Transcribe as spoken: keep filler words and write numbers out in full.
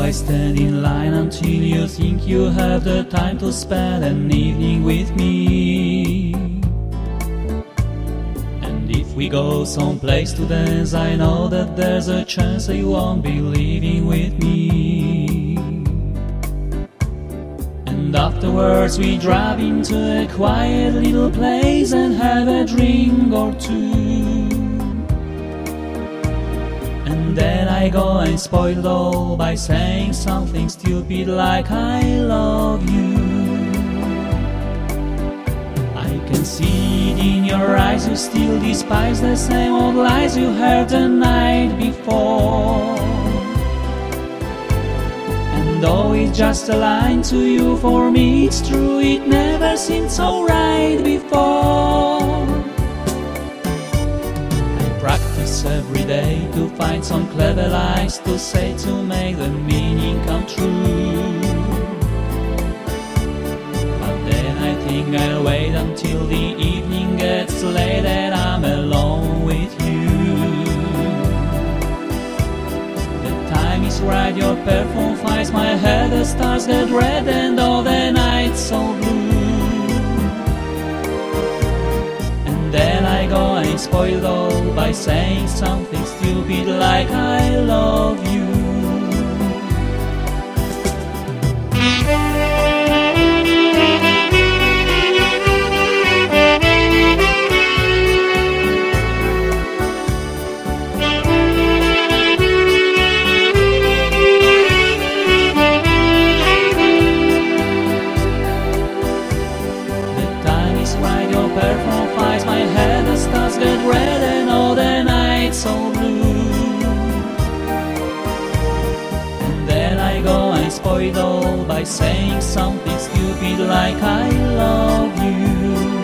I stand in line until you think you have the time to spend an evening with me. And if we go someplace to dance, I know that there's a chance that you won't be leaving with me. And afterwards we drive into a quiet little place and have a drink or two. And then I go and spoil it all by saying something stupid like I love you. I can see it in your eyes, you still despise the same old lies you heard the night before. And though it's just a line to you, for me it's true, it never seemed so right before. Practice every day to find some clever lies to say to make the meaning come true. But then I think I'll wait until the evening gets late and I'm alone with you. The time is right, your perfume finds my head, the stars get red and all the night's so blue. Then I go and spoil it all by saying something stupid like I love you. The time is right, your perfume finds my head, the stars get red and all the night's so blue. And then I go and spoil it all by saying something stupid like I love you.